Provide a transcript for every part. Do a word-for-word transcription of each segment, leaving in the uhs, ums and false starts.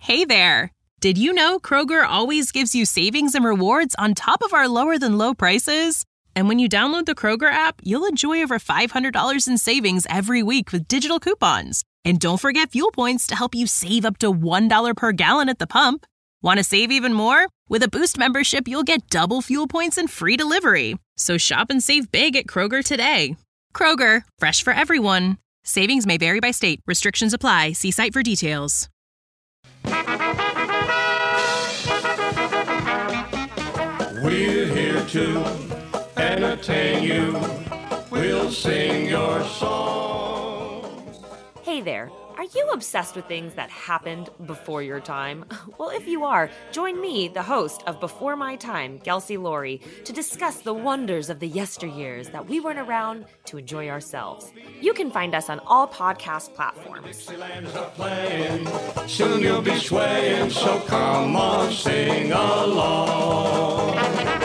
Hey there! Did you know Kroger always gives you savings and rewards on top of our lower-than-low prices? And when you download the Kroger app, you'll enjoy over five hundred dollars in savings every week with digital coupons. And don't forget fuel points to help you save up to one dollar per gallon at the pump. Want to save even more? With a Boost membership, you'll get double fuel points and free delivery. So shop and save big at Kroger today. Kroger, fresh for everyone. Savings may vary by state. Restrictions apply. See site for details. We're here to entertain you. We'll sing your songs. Hey there. Are you obsessed with things that happened before your time? Well, if you are, join me, the host of Before My Time, Kelsey Laurie, to discuss the wonders of the yesteryears that we weren't around to enjoy ourselves. You can find us on all podcast platforms. Soon you'll be swaying, so come on, sing along.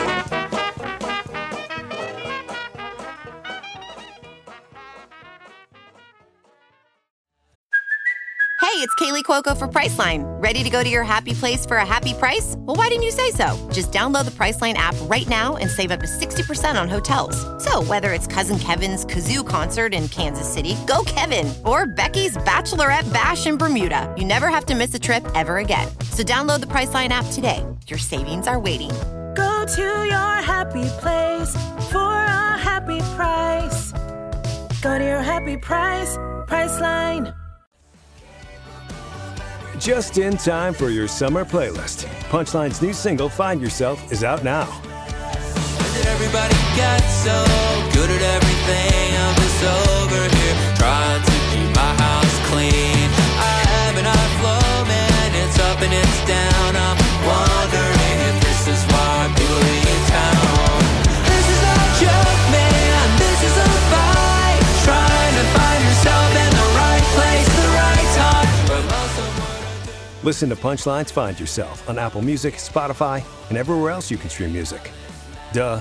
Hey, it's Kaylee Cuoco for Priceline. Ready to go to your happy place for a happy price? Well, why didn't you say so? Just download the Priceline app right now and save up to sixty percent on hotels. So whether it's Cousin Kevin's Kazoo Concert in Kansas City, go Kevin, or Becky's Bachelorette Bash in Bermuda, you never have to miss a trip ever again. So download the Priceline app today. Your savings are waiting. Go to your happy place for a happy price. Go to your happy price, Priceline. Just in time for your summer playlist. Punchline's new single, Find Yourself, is out now. Everybody got so good at everything. I'm just over here trying to keep my house clean. I have an eye flow, man. It's up and it's down. I'm wondering if this is why people in town. This is not a joke, man. This is a fight. Trying to find yourself in the right place, the right time. But most of Listen to Punchline's Find Yourself on Apple Music, Spotify, and everywhere else you can stream music. Duh.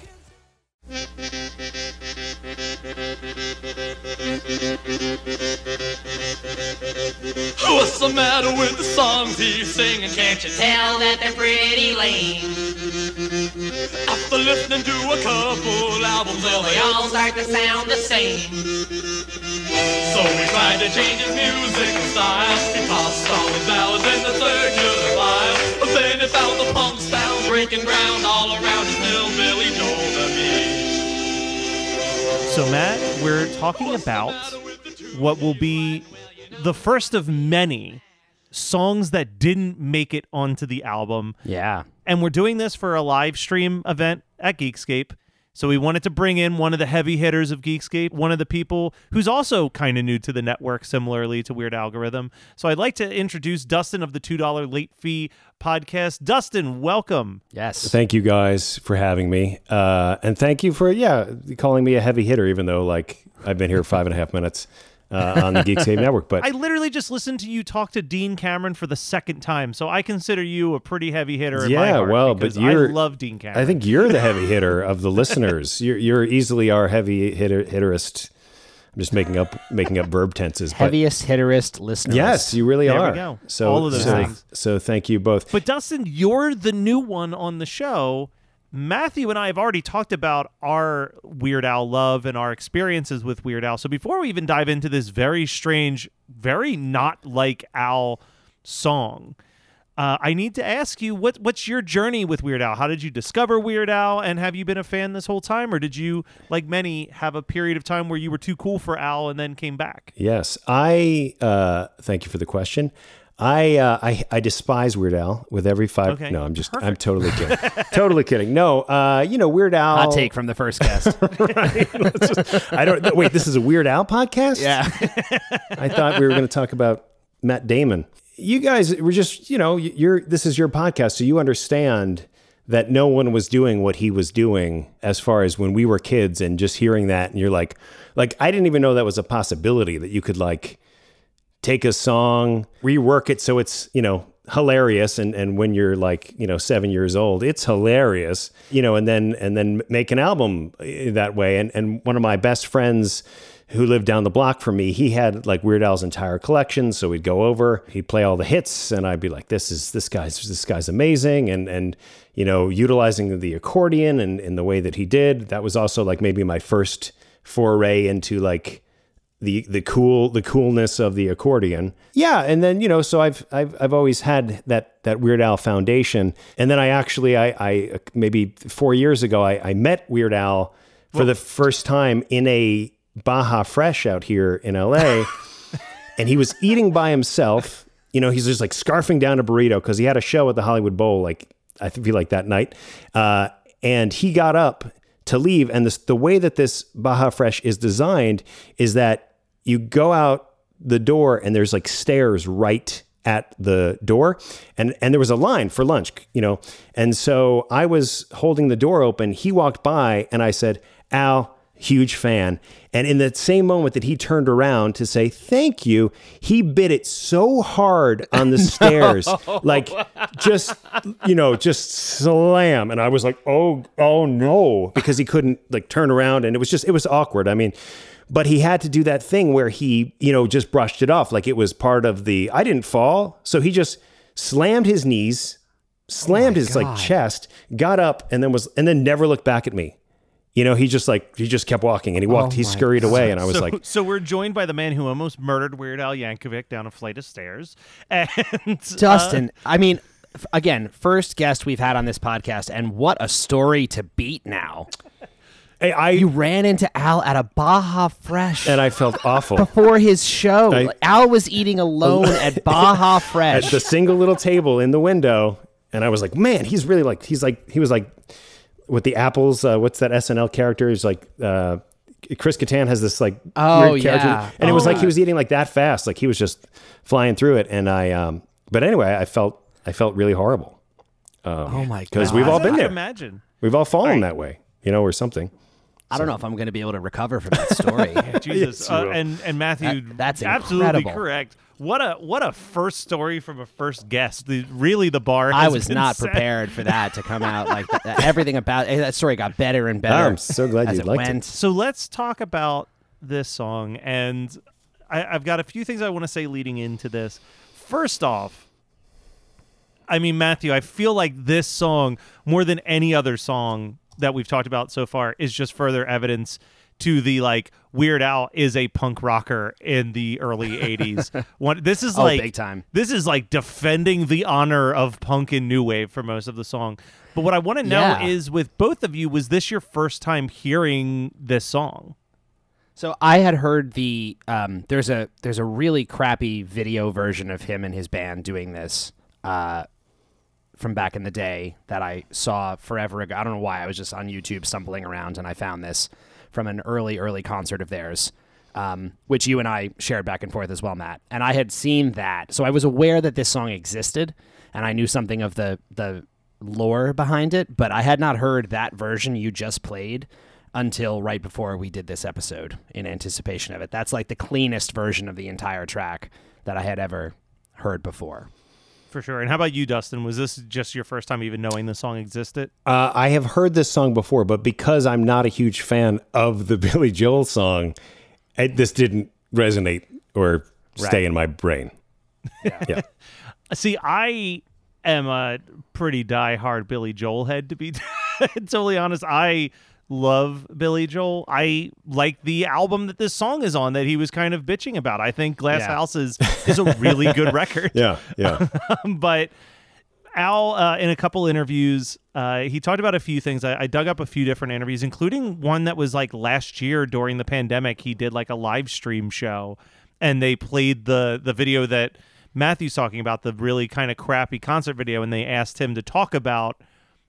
What's the matter with the songs he's singing? Can't you tell that they're pretty lame? After listening to a couple albums, well, they all start to sound the same. So we tried to change his music style. He tossed all his ballads in the circular file. But then he found the punk style breaking ground all around his Billy Joel to me. So, Matt, we're talking about what will be the first of many songs that didn't make it onto the album. Yeah. And we're doing this for a live stream event at Geekscape. So we wanted to bring in one of the heavy hitters of Geekscape, one of the people who's also kind of new to the network, similarly to Weird Algorithm. So I'd like to introduce Dustin of the two dollar Late Fee Podcast. Dustin, welcome. Yes. Thank you guys for having me. Uh, and thank you for, yeah, calling me a heavy hitter, even though, like, I've been here five and a half minutes. Uh, on the Geekscape Network. But I literally just listened to you talk to Dean Cameron for the second time, so I consider you a pretty heavy hitter in yeah, my heart. well, but you're, I love Dean Cameron. I think you're the heavy hitter of the listeners. You're, you're easily our heavy hitter, hitterist. I'm just making up making up verb tenses. But heaviest hitterist listeners. yes, you really there are. We go. So, all of those so, things. So thank you both. But Dustin, you're the new one on the show. Matthew and I have already talked about our Weird Al love and our experiences with Weird Al. So before we even dive into this very strange, very not like Al song, uh, I need to ask you, what what's your journey with Weird Al? How did you discover Weird Al, and have you been a fan this whole time, or did you, like many, have a period of time where you were too cool for Al and then came back? Yes, I uh, thank you for the question. I, uh, I I despise Weird Al with every five. Okay. No, I'm just Perfect. I'm totally kidding, totally kidding. No, uh, you know Weird Al. Hot take from the first guest. Right? Let's just, I don't wait. This is a Weird Al podcast. Yeah. I thought we were going to talk about Matt Damon. You guys were just, you know, you're. This is your podcast, so you understand that no one was doing what he was doing as far as when we were kids, and just hearing that, and you're like, like I didn't even know that was a possibility, that you could like take a song, rework it so it's, you know, hilarious. And, and when you're like, you know, seven years old, it's hilarious, you know, and then, and then make an album that way. And, and one of my best friends who lived down the block from me, he had like Weird Al's entire collection. So we'd go over, he'd play all the hits, and I'd be like, this is, this guy's, this guy's amazing. And, and, you know, utilizing the accordion and in the way that he did, that was also like maybe my first foray into like the, the cool, the coolness of the accordion. Yeah. And then, you know, so I've, I've, I've always had that, that Weird Al foundation. And then I actually, I, I, maybe four years ago, I, I met Weird Al for well, the first time in a Baja Fresh out here in L A. And he was eating by himself. You know, he's just like scarfing down a burrito because he had a show at the Hollywood Bowl, like I feel like that night. Uh, and he got up to leave. And this, the way that this Baja Fresh is designed is that you go out the door and there's like stairs right at the door. And, and there was a line for lunch, you know. And so I was holding the door open. He walked by and I said, Al, huge fan. And in the same moment that he turned around to say thank you, he bit it so hard on the stairs, no. like just, you know, just slam. And I was like, oh, oh no, because he couldn't like turn around. And it was just, it was awkward. I mean, but he had to do that thing where he, you know, just brushed it off like it was part of the, I didn't fall. So he just slammed his knees, slammed oh his God. like chest, got up and then was, and then never looked back at me. You know, he just like, he just kept walking and he walked, oh he scurried God. away. And I was so, like, so we're joined by the man who almost murdered Weird Al Yankovic down a flight of stairs. And Dustin, uh, I mean, f- again, first guest we've had on this podcast, and what a story to beat now. Hey, I, you ran into Al at a Baja Fresh. And I felt awful. Before his show. I, Al was eating alone at Baja Fresh. At the single little table in the window. And I was like, man, he's really like, he's like, he was like, with the apples, uh, what's that S N L character? He's like, uh, Chris Kattan has this like oh, weird character. Yeah. And oh, it was like yeah. he was eating like that fast. Like he was just flying through it. And I, um, but anyway, I felt, I felt really horrible. Um, oh my God. Because we've all been there. Imagine. We've all fallen right. that way, you know, or something. I don't so. know if I'm going to be able to recover from that story. Jesus. Yes, uh, and, and Matthew, that, that's absolutely incredible. correct. What a what a first story from a first guest. The, really, the bar has I was been not set. prepared for that to come out like that. Everything about that story got better and better. I'm so glad as you it liked went. it. So let's talk about this song. And I, I've got a few things I want to say leading into this. First off, I mean, Matthew, I feel like this song, more than any other song that we've talked about so far, is just further evidence to the like Weird Al is a punk rocker in the early eighties. One, this is oh, like big time. This is like defending the honor of punk and new wave for most of the song. But what I want to know yeah. is, with both of you, was this your first time hearing this song? So I had heard the um, there's a there's a really crappy video version of him and his band doing this uh, from back in the day that I saw forever ago. I don't know why. I was just on YouTube stumbling around and I found this from an early, early concert of theirs, um, which you and I shared back and forth as well, Matt. And I had seen that. So I was aware that this song existed, and I knew something of the, the lore behind it, but I had not heard that version you just played until right before we did this episode in anticipation of it. That's like the cleanest version of the entire track that I had ever heard before. For sure. And how about you, Dustin? Was this just your first time even knowing the song existed? Uh, I have heard this song before, but because I'm not a huge fan of the Billy Joel song, it, this didn't resonate or right. stay in my brain. Yeah. yeah. See, I am a pretty diehard Billy Joel head, to be totally honest. I love Billy Joel. I like the album that this song is on that he was kind of bitching about. I think Glass yeah. House is, is a really good record. Yeah, yeah. But Al, uh, in a couple interviews, uh, he talked about a few things. I, I dug up a few different interviews, including one that was like last year during the pandemic. He did like a live stream show, and they played the the video that Matthew's talking about, the really kind of crappy concert video, and they asked him to talk about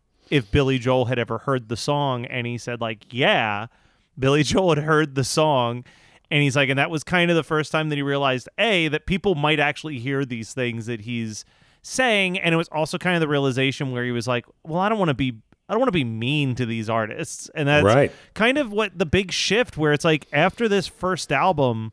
if Billy Joel had ever heard the song, and he said, like, yeah, Billy Joel had heard the song, and he's like, and that was kind of the first time that he realized, A, that people might actually hear these things that he's saying, and it was also kind of the realization where he was like, well, I don't want to be I don't want to be mean to these artists, and that's right. kind of what the big shift, where it's like, after this first album,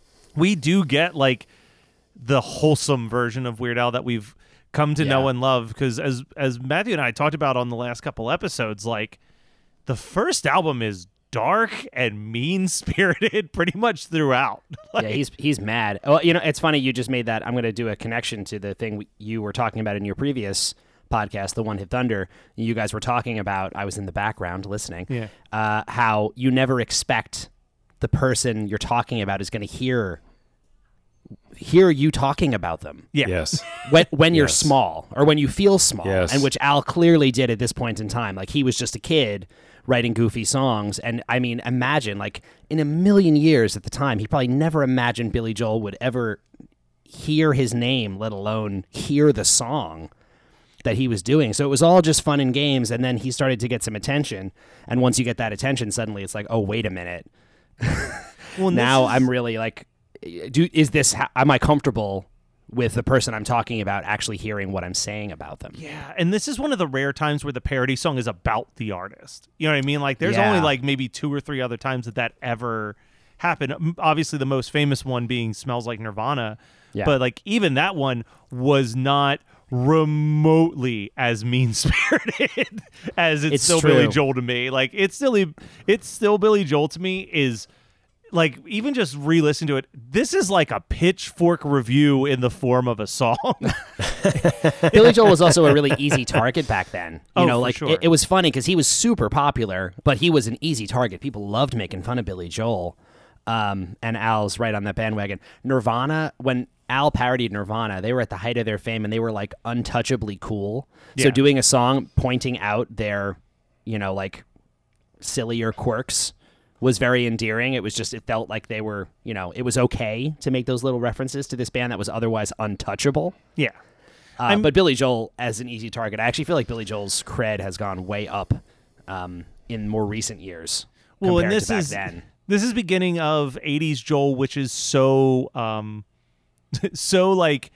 we do get, like, the wholesome version of Weird Al that we've come to yeah. know and love, because as as Matthew and I talked about on the last couple episodes, like, the first album is dark and mean-spirited pretty much throughout. Like, yeah, he's he's mad. Well, you know, it's funny you just made that. I'm going to do a connection to the thing you were talking about in your previous podcast, the One Hit Thunder. You guys were talking about, I was in the background listening, yeah. uh, how you never expect the person you're talking about is going to hear hear you talking about them. Yeah. Yes. When when you're Yes. small or when you feel small, Yes. and which Al clearly did at this point in time. Like he was just a kid writing goofy songs, and I mean, imagine like in a million years at the time, he probably never imagined Billy Joel would ever hear his name, let alone hear the song that he was doing. So it was all just fun and games, and then he started to get some attention, and once you get that attention, suddenly it's like, oh, wait a minute. Well, now this is- I'm really like, do is this? Am I comfortable with the person I'm talking about actually hearing what I'm saying about them? Yeah, and this is one of the rare times where the parody song is about the artist. You know what I mean? Like, there's Yeah. only like maybe two or three other times that that ever happened. M- Obviously, the most famous one being "Smells Like Nirvana," Yeah. but like even that one was not remotely as mean-spirited as it's, It's still true. Billy Joel to me. Like, it's still it's still Billy Joel to me. Is like, even just re-listen to it, this is like a pitchfork review in the form of a song. Billy Joel was also a really easy target back then. You Oh, know, for like sure. it, it was funny because he was super popular, but he was an easy target. People loved making fun of Billy Joel. Um, and Al's right on that bandwagon. Nirvana, when Al parodied Nirvana, they were at the height of their fame and they were like untouchably cool. So Yeah. doing a song pointing out their, you know, like sillier quirks was very endearing. It was just, it felt like they were, you know, it was okay to make those little references to this band that was otherwise untouchable. Yeah. Uh, but Billy Joel as an easy target, I actually feel like Billy Joel's cred has gone way up um, in more recent years Well, compared and this to back is then. this is beginning of eighties Joel, which is so um, so like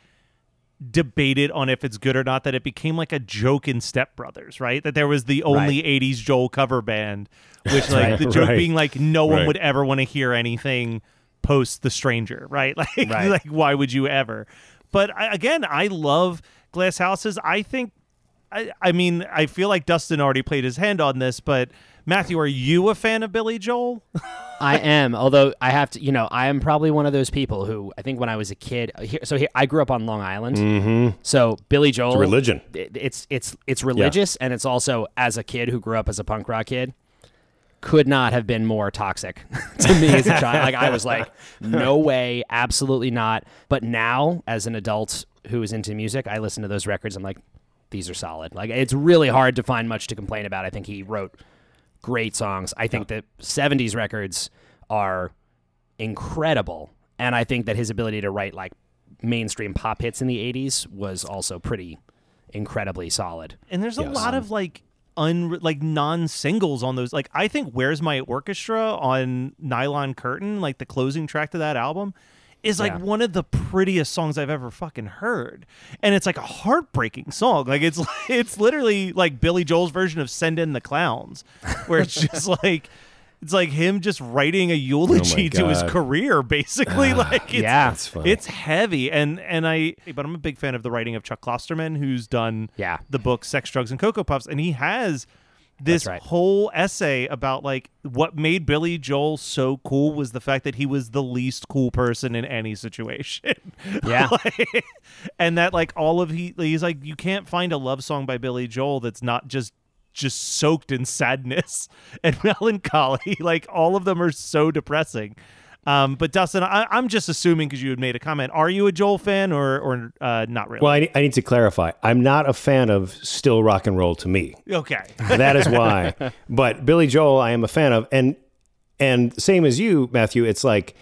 debated on if it's good or not that it became like a joke in Step Brothers, right? That there was the only Right. eighties Joel cover band, which like Right, the joke right. being like no one Right. would ever want to hear anything post The Stranger, right? Like Right. like why would you ever? But I, again, I love Glass Houses. I think I, I mean, I feel like Dustin already played his hand on this, but Matthew, are you a fan of Billy Joel? I am, although I have to, you know, I am probably one of those people who I think when I was a kid, here, so here, I grew up on Long Island. Mm-hmm. So Billy Joel, It's religion. it- it's it's it's religious, and it's also as a kid who grew up as a punk rock kid, could not have been more toxic to me as a child. Like I was like, no way, absolutely not. But now, as an adult who is into music, I listen to those records. I'm like, these are solid. Like it's really hard to find much to complain about. I think he wrote great songs. I think that seventies records are incredible, and I think that his ability to write like mainstream pop hits in the eighties was also pretty incredibly solid. And there's a Yes. lot of like un like non-singles on those. Like I think "Where's My Orchestra" on Nylon Curtain, like the closing track to that album, is like Yeah. one of the prettiest songs I've ever fucking heard. And it's like a heartbreaking song. Like it's it's literally like Billy Joel's version of "Send in the Clowns," where it's just like it's like him just writing a eulogy to his God. career, basically. like it's, Yeah. That's funny. it's heavy, and and I but I'm a big fan of the writing of Chuck Klosterman, who's done Yeah. the book Sex, Drugs, and Cocoa Puffs, and he has this That's right. whole essay about like what made Billy Joel so cool was the fact that he was the least cool person in any situation. Yeah. Like, and that like all of he he's like you can't find a love song by Billy Joel that's not just just soaked in sadness and melancholy. Like all of them are so depressing. Um, but Dustin, I, I'm just assuming because you had made a comment. Are you a Joel fan or or uh, not really? Well, I, I need to clarify. I'm not a fan of still rock and roll to me. Okay. That is why. But Billy Joel, I am a fan of. And and same as you, Matthew, it's like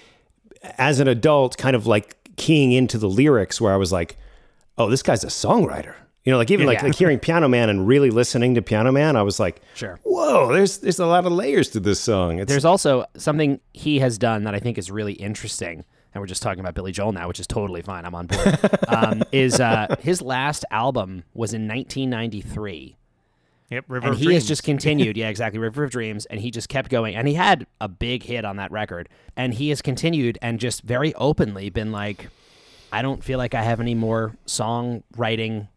as an adult, kind of like keying into the lyrics where I was like, oh, this guy's a songwriter. You know, like even like, Yeah. like hearing Piano Man and really listening to Piano Man, I was like, Sure. whoa, there's there's a lot of layers to this song. It's, There's also something he has done that I think is really interesting, and we're just talking about Billy Joel now, which is totally fine. I'm on board. um, is uh, his last album was in nineteen ninety-three. Yep. River And of he Dreams. has just continued, yeah, exactly, River of Dreams, and he just kept going. And he had a big hit on that record. And he has continued and just very openly been like, I don't feel like I have any more songwriting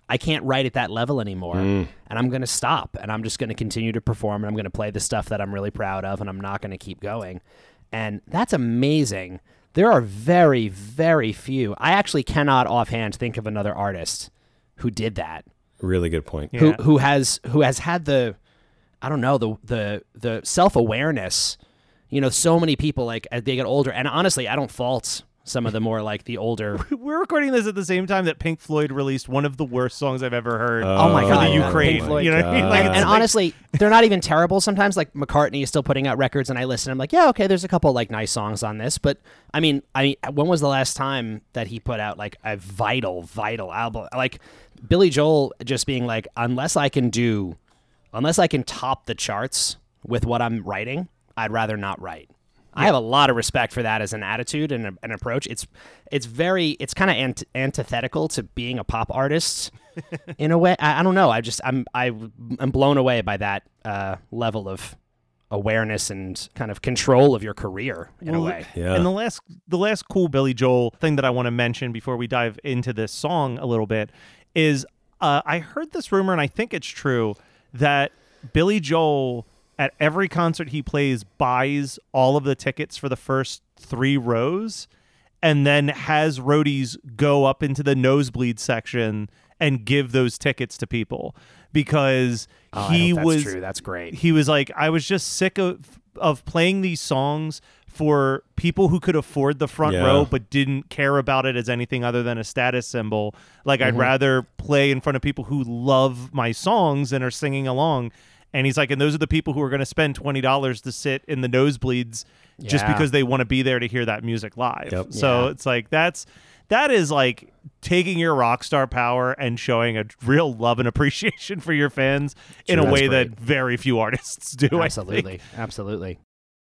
I can't write at that level anymore, Mm. and I'm going to stop, and I'm just going to continue to perform, and I'm going to play the stuff that I'm really proud of, and I'm not going to keep going. And that's amazing. There are very, very few. I actually cannot offhand think of another artist who did that. Really good point. Who Yeah. who has who has had the, I don't know, the the the self-awareness. You know, so many people, like, as they get older, and honestly, I don't fault some of the more, like, the older. We're recording this at the same time that Pink Floyd released one of the worst songs I've ever heard. Oh my for God, the yeah, Ukraine. Pink Floyd. You know what I mean? Like, And, it's and like- honestly, they're not even terrible. Sometimes, like, McCartney is still putting out records, and I listen. I'm like, yeah, okay, there's a couple like nice songs on this, but I mean, I mean, when was the last time that he put out like a vital, vital album? Like Billy Joel just being like, unless I can do, unless I can top the charts with what I'm writing, I'd rather not write. I have a lot of respect for that as an attitude and a, an approach. It's it's very it's kind of ant- antithetical to being a pop artist in a way. I, I don't know. I just I'm I, I'm blown away by that uh, level of awareness and kind of control of your career in Well, a way. Yeah. And the last the last cool Billy Joel thing that I want to mention before we dive into this song a little bit is uh, I heard this rumor, and I think it's true, that Billy Joel at every concert he plays buys all of the tickets for the first three rows and then has roadies go up into the nosebleed section and give those tickets to people because Oh, I he hope that's was true. That's great. He was like, I was just sick of of playing these songs for people who could afford the front Yeah. row but didn't care about it as anything other than a status symbol. Like Mm-hmm. I'd rather play in front of people who love my songs and are singing along. And he's like, and those are the people who are going to spend twenty dollars to sit in the nosebleeds just Yeah. because they want to be there to hear that music live. Yep. So Yeah. it's like, that's, that is like taking your rock star power and showing a real love and appreciation for your fans in Sure, a way that's that very few artists do. I Absolutely. think. Absolutely.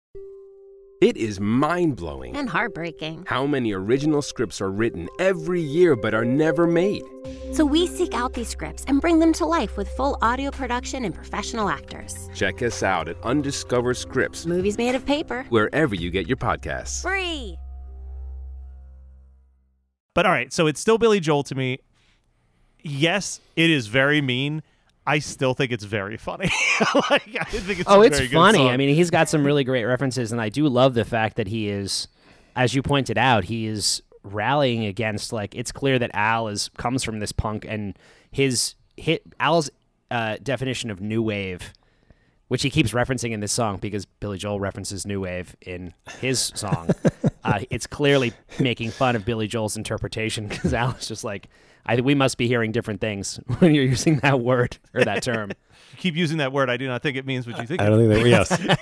It is mind-blowing And heartbreaking. how many original scripts are written every year but are never made. So we seek out these scripts and bring them to life with full audio production and professional actors. Check us out at Undiscovered Scripts, Movies made of paper. wherever you get your podcasts. Free. But all right, so it's still Billy Joel to me. Yes, it is very mean. I still think it's very funny. like, I think it's Oh, a it's very good funny. song. I mean, he's got some really great references, and I do love the fact that he is, as you pointed out, he is rallying against, like, it's clear that Al is comes from this punk, and his hit Al's uh, definition of new wave, which he keeps referencing in this song because Billy Joel references new wave in his song. uh, it's clearly making fun of Billy Joel's interpretation because Al is just like, I we must be hearing different things when you're using that word or that term. You keep using that word. I do not think it means what you think. I it don't think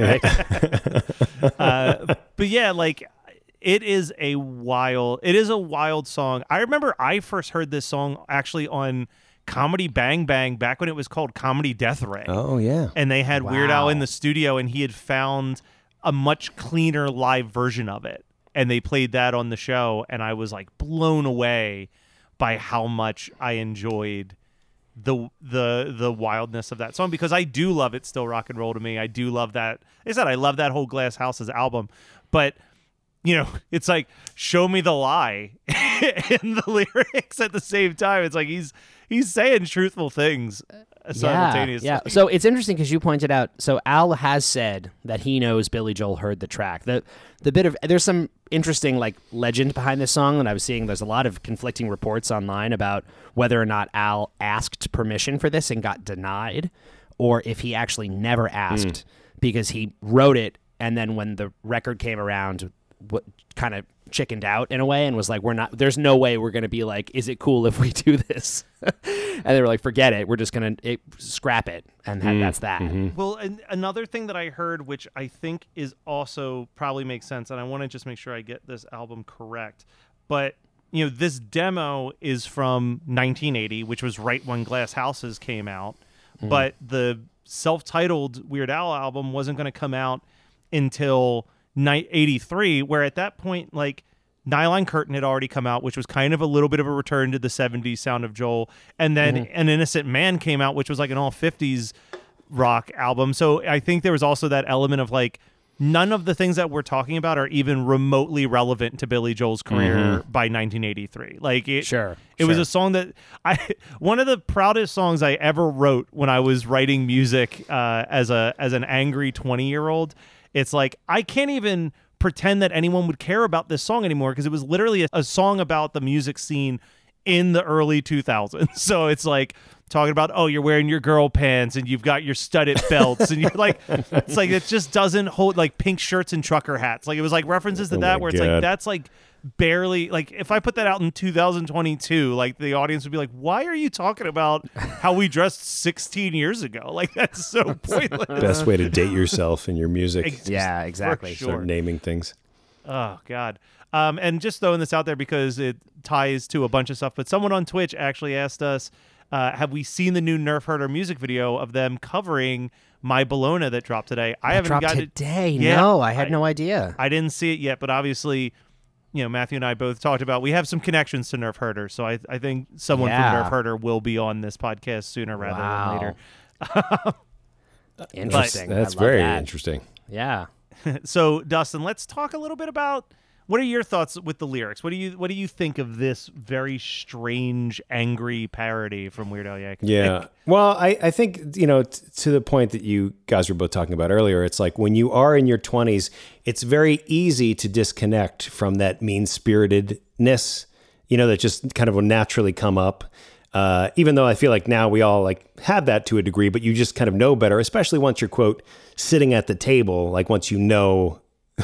that. Yes. uh, but yeah, like it is a wild, it is a wild song. I remember I first heard this song actually on Comedy Bang Bang back when it was called Comedy Death Ray. Oh yeah. And they had Weird Al Wow. in the studio, and he had found a much cleaner live version of it, and they played that on the show, and I was like blown away by how much I enjoyed the the the wildness of that song, because I do love It's Still Rock and Roll to me. I do love that. Like I said, I love that whole Glass Houses album, but you know, it's like show me the lie in the lyrics at the same time. It's like he's he's saying truthful things simultaneously. Yeah, yeah. So it's interesting because you pointed out. So Al has said that he knows Billy Joel heard the track. The the bit of there's some interesting like legend behind this song that I was seeing. There's a lot of conflicting reports online about whether or not Al asked permission for this and got denied, or if he actually never asked because he wrote it and then when the record came around, what kind of chickened out in a way and was like, we're not, there's no way we're going to be like, is it cool if we do this? And they were like, forget it. We're just going to scrap it. And that, that's that. Well, and another thing that I heard, which I think is also probably makes sense, and I want to just make sure I get this album correct, but you know, this demo is from nineteen eighty, which was right when Glass Houses came out, Mm. but the self-titled Weird Al album wasn't going to come out until eighty-three, where at that point, like, Nylon Curtain had already come out, which was kind of a little bit of a return to the seventies sound of Joel. And then Mhm. An Innocent Man came out, which was like an all fifties rock album. So I think there was also that element of like, none of the things that we're talking about are even remotely relevant to Billy Joel's career Mm-hmm. by nineteen eighty-three. Like it, Sure, it was sure. a song that I, one of the proudest songs I ever wrote when I was writing music uh, as a as an angry twenty year old. It's like I can't even pretend that anyone would care about this song anymore because it was literally a, a song about the music scene in the early two thousands. So it's like talking about, oh, you're wearing your girl pants and you've got your studded belts and you're like, it's like, it just doesn't hold, like pink shirts and trucker hats. Like it was like references to Oh that my where it's like, God. that's like barely, like if I put that out in two thousand twenty-two, like the audience would be like, why are you talking about how we dressed sixteen years ago? Like that's so pointless. Best way to date yourself in your music. Ex- Yeah, for exactly. sure. Start naming things. Oh God. Um, and just throwing this out there because it ties to a bunch of stuff, but someone on Twitch actually asked us, uh, have we seen the new Nerf Herder music video of them covering My Bologna that dropped today? I That haven't dropped got it today. Yeah, No, I had no idea. I didn't see it yet, but obviously, you know, Matthew and I both talked about, we have some connections to Nerf Herder. So I, I think someone Yeah. from Nerf Herder will be on this podcast sooner rather Wow. than later. Interesting. That's I love very that. interesting. Yeah. So Dustin, let's talk a little bit about what are your thoughts with the lyrics? What do you what do you think of this very strange, angry parody from Weird Al Yankovic? Yeah. Well, I, I think, you know, t- to the point that you guys were both talking about earlier, it's like when you are in your twenties, it's very easy to disconnect from that mean-spiritedness, you know, that just kind of will naturally come up. Uh, even though I feel like now we all like have that to a degree, but you just kind of know better, especially once you're, quote, sitting at the table, like once you know,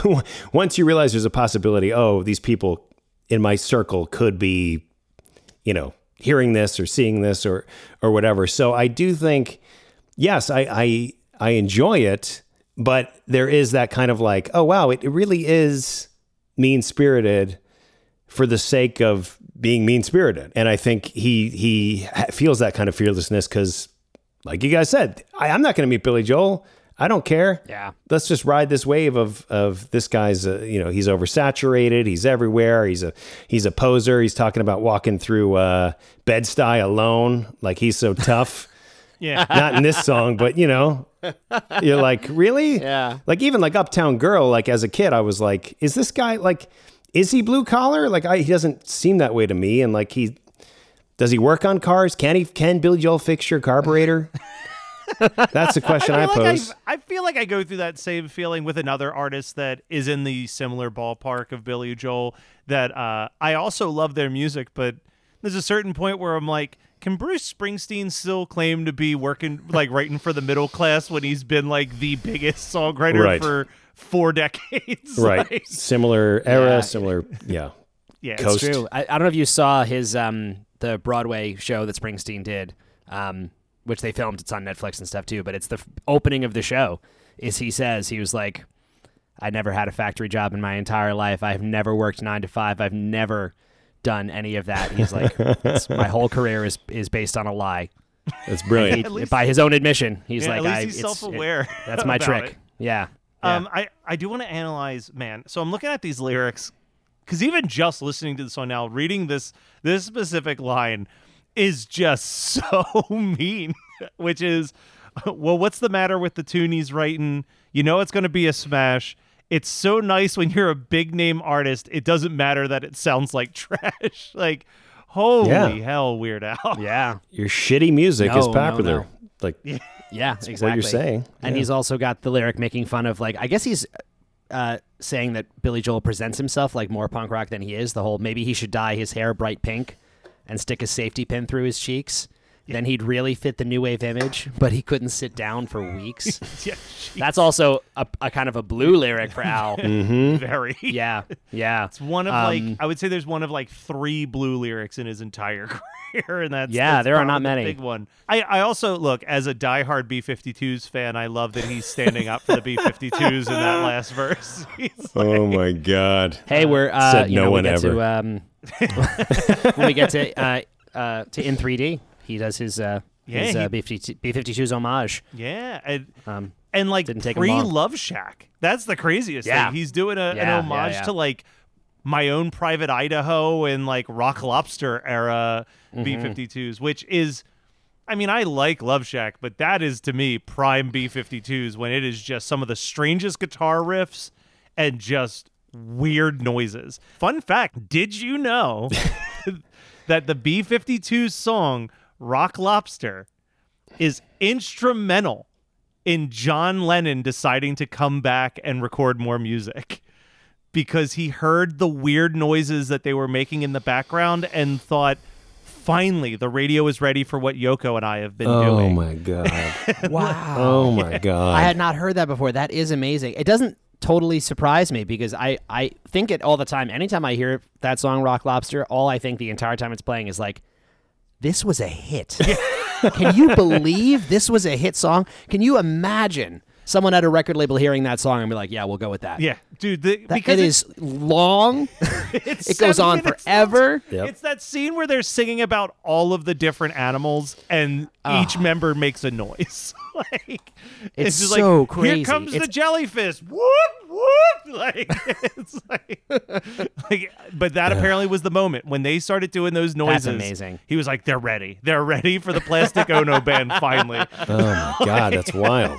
once you realize there's a possibility, oh, these people in my circle could be, you know, hearing this or seeing this or or whatever. So I do think, yes, I I, I enjoy it, but there is that kind of like, oh, wow, it, it really is mean-spirited for the sake of being mean-spirited. And I think he he feels that kind of fearlessness because, like you guys said, I, I'm not going to meet Billy Joel. I don't care. Yeah. Let's just ride this wave of of this guy's, uh, you know, he's oversaturated. He's everywhere. He's a he's a poser. He's talking about walking through uh, Bed-Stuy alone. Like he's so tough. Yeah. Not in this song, but you know, you're like, really? Yeah. Like even like Uptown Girl, like as a kid, I was like, is this guy like, is he blue collar? Like I, he doesn't seem that way to me. And like he, does he work on cars? Can he, can Billy Joel fix your carburetor? That's the question I, I, feel pose. like I, I feel like I go through that same feeling with another artist that is in the similar ballpark of Billy Joel, that uh, I also love their music, but there's a certain point where I'm like, can Bruce Springsteen still claim to be working, like writing for the middle class when he's been like the biggest songwriter Right. for four decades? Right. Like, Similar era, Yeah. similar, yeah. yeah, Coast. It's true. I, I don't know if you saw his um the Broadway show that Springsteen did, um, which they filmed. It's on Netflix and stuff too. But it's the f- opening of the show. Is he says he was like, I never had a factory job in my entire life. I've never worked nine to five. I've never done any of that. He's like, it's, my whole career is is based on a lie. That's brilliant. He- At least- by his own admission, he's Yeah, like, at least I, he's it's- self-aware it- that's my about trick. it. Yeah. yeah. Um, I, I do want to analyze, man. So I'm looking at these lyrics because even just listening to the song now, reading this this specific line is just so mean, which is, well, what's the matter with the tune he's writing? You know it's going to be a smash. It's so nice when you're a big name artist. It doesn't matter that it sounds like trash. Like, holy Yeah. hell, Weird Al. yeah. Your shitty music No, is no, popular. no. Like, Yeah, exactly. what you're saying. And Yeah. he's also got the lyric making fun of, like, I guess he's uh, saying that Billy Joel presents himself like more punk rock than he is. The whole maybe he should dye his hair bright pink and stick a safety pin through his cheeks. Then he'd really fit the new wave image, but he couldn't sit down for weeks. Yeah, That's also a, a kind of a blue lyric for Al. Mm-hmm. very. Yeah, yeah. It's one of Um, like, I would say there's one of like three blue lyrics in his entire career, and that's Yeah, that's there are probably not the many. Big one. I, I also look as a diehard B fifty-twos fan. I love that he's standing up for the B fifty-twos in that last verse. He's like, Oh my God. Hey, we're uh, Said you no know, we one get ever. to um, when we get to uh, uh, to in three D, he does his uh, Yeah, his he- uh, B fifty-two's homage. yeah, and, Um, and like didn't take him pre long. Love Shack. That's the craziest Yeah. thing. He's doing a, Yeah, an yeah, homage yeah. to like My Own Private Idaho and like Rock Lobster era Mm-hmm. B fifty-twos, which is I mean, I like Love Shack, but that is to me prime B fifty-twos when it is just some of the strangest guitar riffs and just weird noises. Fun fact, did you know that the B fifty-two song Rock Lobster is instrumental in John Lennon deciding to come back and record more music? Because he heard the weird noises that they were making in the background and thought, finally, the radio is ready for what Yoko and I have been oh doing. Oh, my God. Wow. Oh, my God. I had not heard that before. That is amazing. It doesn't totally surprise me because I, I think it all the time. Anytime I hear that song, Rock Lobster, all I think the entire time it's playing is like, this was a hit. Can you believe this was a hit song? Can you imagine someone at a record label hearing that song and be like, yeah, we'll go with that. Yeah, dude. The, that, because it is long. It goes on forever. Yep. It's that scene where they're singing about all of the different animals and Oh. each member makes a noise. like It's just so like, crazy. Here comes It's- the jellyfish. Whoop, whoop. Like, it's like, like, but that apparently was the moment when they started doing those noises. That's amazing. He was like, they're ready. They're ready for the Plastic Ono band finally. Oh, my God. That's wild.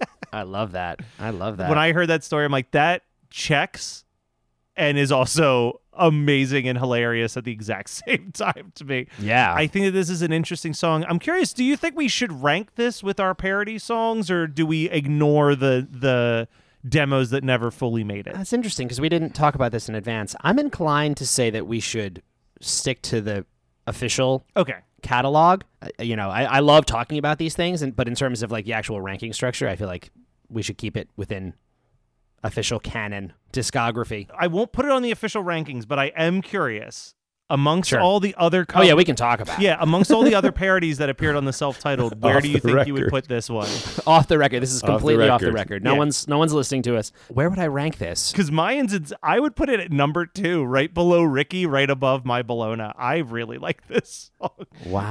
I love that. I love that. When I heard that story, I'm like, that checks and is also amazing and hilarious at the exact same time to me. Yeah. I think that this is an interesting song. I'm curious, do you think we should rank this with our parody songs, or do we ignore the the demos that never fully made it? That's interesting because we didn't talk about this in advance. I'm inclined to say that we should stick to the official Okay. catalog. Uh, you know, I, I love talking about these things, and but in terms of like the actual ranking structure, I feel like we should keep it within official canon discography. I won't put it on the official rankings, but I am curious. Amongst Sure. all the other Oh yeah, we can talk about it. Yeah, amongst all the other parodies that appeared on the self-titled, where Off do you the think you would record. put this one? Off the record. This is Off the completely off the record. record. No Yeah. one's no one's listening to us. Where would I rank this? Because mine's, it's, I would put it at number two, right below Ricky, right above My Bologna. I really like this song.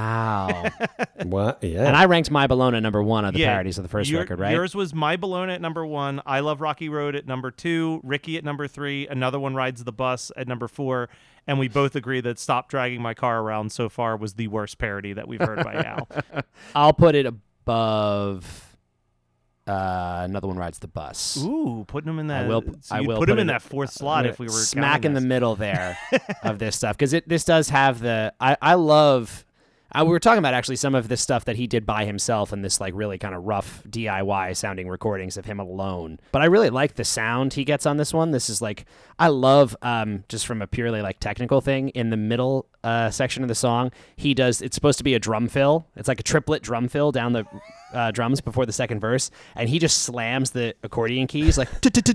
Wow. What? Yeah. And I ranked My Bologna number one of the Yeah, parodies of the first your- record, right? Yours was My Bologna at number one, I Love Rocky Road at number two, Ricky at number three, Another One Rides the Bus at number four, and we both agree that Stop Dragging My Car Around so far was the worst parody that we've heard by Al. I'll put it above uh, Another One Rides the Bus. Ooh, putting him in that. I will. so I you'd will put him it in that fourth slot if we were smack counting in the this. middle there of this stuff because it this does have the. I I love. I, we were talking about actually some of this stuff that he did by himself and this like really kind of rough D I Y sounding recordings of him alone. But I really like the sound he gets on this one. This is like I love um, just from a purely like technical thing in the middle uh, section of the song. He does. It's supposed to be a drum fill. It's like a triplet drum fill down the uh, drums before the second verse, and he just slams the accordion keys like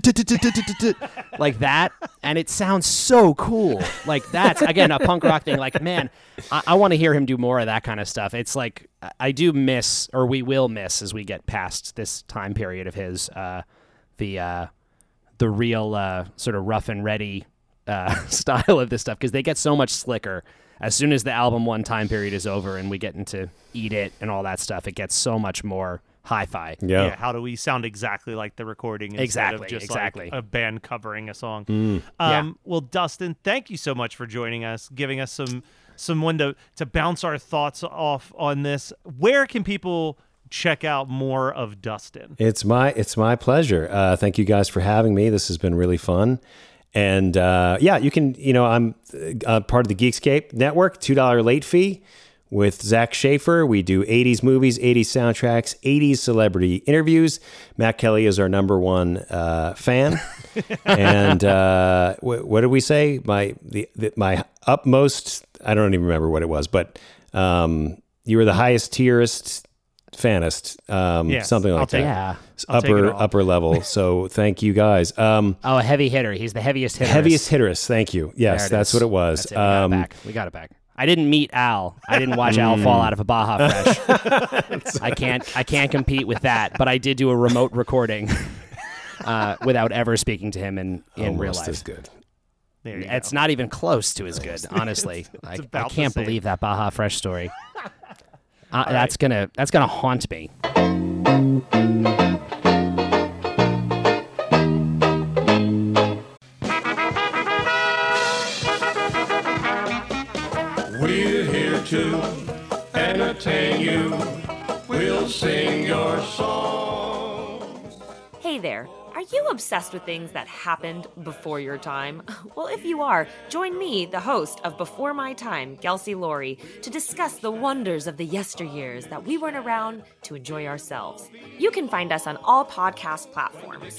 like that, and it sounds so cool. Like that's again a punk rock thing. Like man, I, I want to hear him do more of that kind of stuff. It's like I do miss, or we will miss as we get past this time period of his, uh, the uh, the real uh, sort of rough and ready uh, style of this stuff because they get so much slicker. As soon as the album one time period is over and we get into Eat It and all that stuff, it gets so much more hi-fi. Yeah. Yeah, how do we sound exactly like the recording instead Exactly, of just exactly. like a band covering a song? Mm. Um, Well, Dustin, thank you so much for joining us, giving us some someone to to bounce our thoughts off on this. Where can people check out more of Dustin? It's my it's my pleasure. Uh, thank you guys for having me. This has been really fun. And uh, yeah, you can, you know, I'm uh, part of the Geekscape Network, two dollars late fee with Zach Schaefer. We do eighties movies, eighties soundtracks, eighties celebrity interviews. Matt Kelly is our number one uh, fan. and uh, wh- what did we say? My the, the my utmost, I don't even remember what it was, but um, you were the highest tierist fanist, um, Yes, something like I'll take that. it. Yeah. I'll take it Upper all. upper level. So thank you guys. Um, Oh, a heavy hitter. He's the heaviest hitter. heaviest hitterist. Thank you. Yes, There it that's is. what it was. That's it. We got it Um, back. We got it back. I didn't meet Al. I didn't watch Al fall out of a Baja Fresh. I can't. I can't compete with that. But I did do a remote recording uh, without ever speaking to him in, in real almost life. as good. There you It's go. not even close to as good, honestly. I, I about the can't same. believe that Baja Fresh story. Uh, that's gonna that's gonna haunt me. We're here to entertain you. there. Are you obsessed with things that happened before your time? Well, if you are, join me, the host of Before My Time, Kelsey Laurie, to discuss the wonders of the yesteryears that we weren't around to enjoy ourselves. You can find us on all podcast platforms.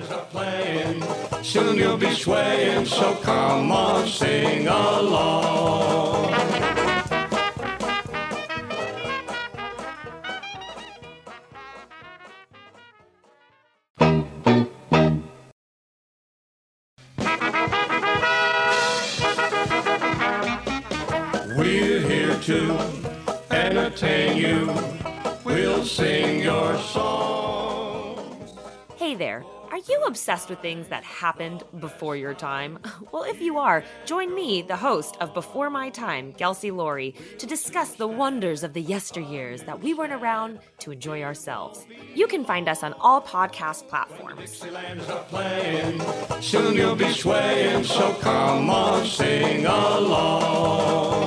Soon you'll be swaying, so come on, sing along. We're here to entertain you. We'll sing your song. Hey there. Are you obsessed with things that happened before your time? Well, if you are, join me, the host of Before My Time, Kelsey Laurie, to discuss the wonders of the yesteryears that we weren't around to enjoy ourselves. You can find us on all podcast platforms. Soon you'll be swaying, so come on, sing along.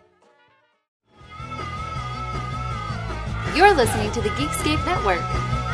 You're listening to the Geekscape Network.